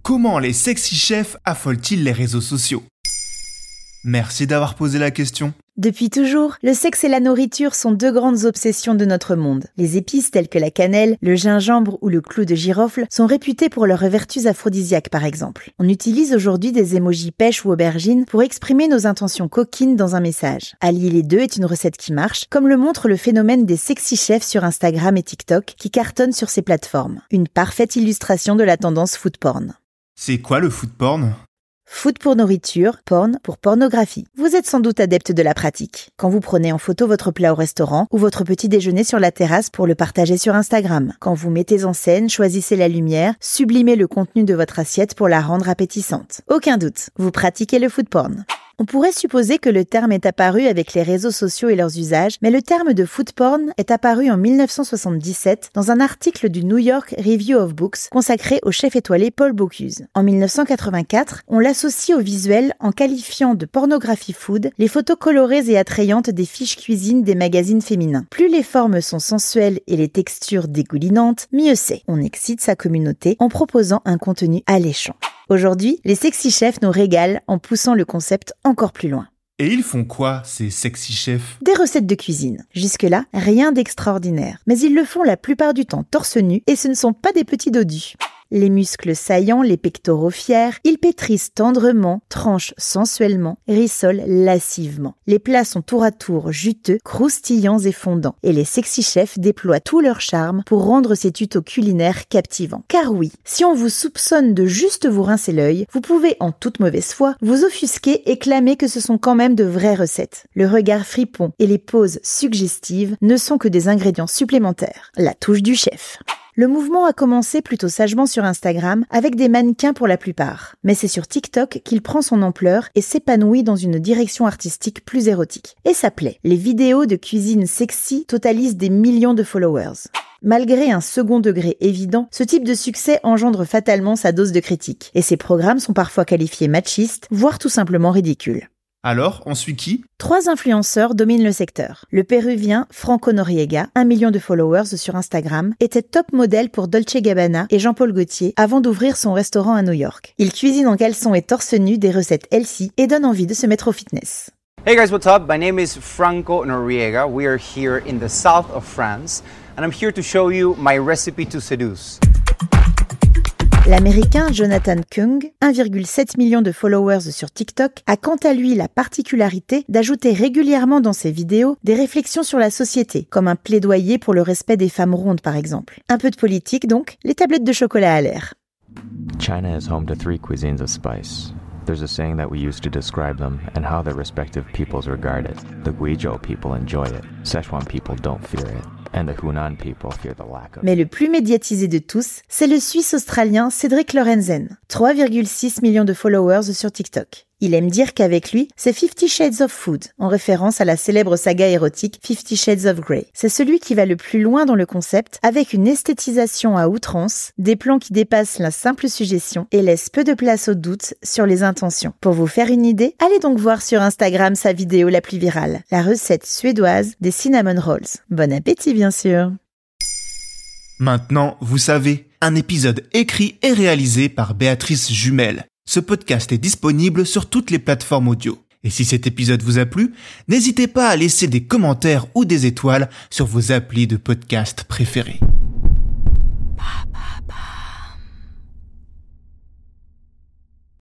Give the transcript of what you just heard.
Comment les sexy chefs affolent-ils les réseaux sociaux ? Merci d'avoir posé la question. Depuis toujours, le sexe et la nourriture sont deux grandes obsessions de notre monde. Les épices telles que la cannelle, le gingembre ou le clou de girofle sont réputées pour leurs vertus aphrodisiaques par exemple. On utilise aujourd'hui des émojis pêche ou aubergine pour exprimer nos intentions coquines dans un message. Allier les deux est une recette qui marche, comme le montre le phénomène des sexy chefs sur Instagram et TikTok qui cartonnent sur ces plateformes. Une parfaite illustration de la tendance food porn. C'est quoi le food porn ? Food pour nourriture, porn pour pornographie. Vous êtes sans doute adepte de la pratique. Quand vous prenez en photo votre plat au restaurant ou votre petit déjeuner sur la terrasse pour le partager sur Instagram. Quand vous mettez en scène, choisissez la lumière, sublimez le contenu de votre assiette pour la rendre appétissante. Aucun doute, vous pratiquez le food porn. On pourrait supposer que le terme est apparu avec les réseaux sociaux et leurs usages, mais le terme de food porn est apparu en 1977 dans un article du New York Review of Books consacré au chef étoilé Paul Bocuse. En 1984, on l'associe au visuel en qualifiant de pornographie food les photos colorées et attrayantes des fiches cuisine des magazines féminins. Plus les formes sont sensuelles et les textures dégoulinantes, mieux c'est. On excite sa communauté en proposant un contenu alléchant. Aujourd'hui, les sexy chefs nous régalent en poussant le concept encore plus loin. Et ils font quoi, ces sexy chefs ? Des recettes de cuisine. Jusque-là, rien d'extraordinaire. Mais ils le font la plupart du temps torse nu et ce ne sont pas des petits dodus. Les muscles saillants, les pectoraux fiers, ils pétrissent tendrement, tranchent sensuellement, rissolent lascivement. Les plats sont tour à tour juteux, croustillants et fondants. Et les sexy chefs déploient tout leur charme pour rendre ces tutos culinaires captivants. Car oui, si on vous soupçonne de juste vous rincer l'œil, vous pouvez, en toute mauvaise foi, vous offusquer et clamer que ce sont quand même de vraies recettes. Le regard fripon et les poses suggestives ne sont que des ingrédients supplémentaires. La touche du chef. Le mouvement a commencé plutôt sagement sur Instagram, avec des mannequins pour la plupart. Mais c'est sur TikTok qu'il prend son ampleur et s'épanouit dans une direction artistique plus érotique. Et ça plaît. Les vidéos de cuisine sexy totalisent des millions de followers. Malgré un second degré évident, ce type de succès engendre fatalement sa dose de critique. Et ces programmes sont parfois qualifiés machistes, voire tout simplement ridicules. Alors, on suit qui ? 3 influenceurs dominent le secteur. Le péruvien Franco Noriega, 1 million de followers sur Instagram, était top modèle pour Dolce & Gabbana et Jean-Paul Gaultier avant d'ouvrir son restaurant à New York. Il cuisine en caleçon et torse nu des recettes healthy et donne envie de se mettre au fitness. Hey guys, what's up? My name is Franco Noriega. We are here in the south of France and I'm here to show you my recipe to seduce. L'américain Jonathan Kung, 1,7 million de followers sur TikTok, a quant à lui la particularité d'ajouter régulièrement dans ses vidéos des réflexions sur la société, comme un plaidoyer pour le respect des femmes rondes par exemple. Un peu de politique donc, les tablettes de chocolat à l'air. China is home to 3 cuisines of spice. There's a saying that we use to describe them and how their respective peoples regard it. The Guizhou people enjoy it, Sichuan people don't fear it, and the Hunan people fear the lack of it. Mais le plus médiatisé de tous, c'est le Suisse-Australien Cédric Lorenzen, 3,6 millions de followers sur TikTok. Il aime dire qu'avec lui, c'est 50 Shades of Food, en référence à la célèbre saga érotique 50 Shades of Grey. C'est celui qui va le plus loin dans le concept, avec une esthétisation à outrance, des plans qui dépassent la simple suggestion et laissent peu de place au doute sur les intentions. Pour vous faire une idée, allez donc voir sur Instagram sa vidéo la plus virale, la recette suédoise des cinnamon rolls. Bon appétit bien sûr. Maintenant, vous savez, un épisode écrit et réalisé par Béatrice Jumel. Ce podcast est disponible sur toutes les plateformes audio. Et si cet épisode vous a plu, n'hésitez pas à laisser des commentaires ou des étoiles sur vos applis de podcast préférés.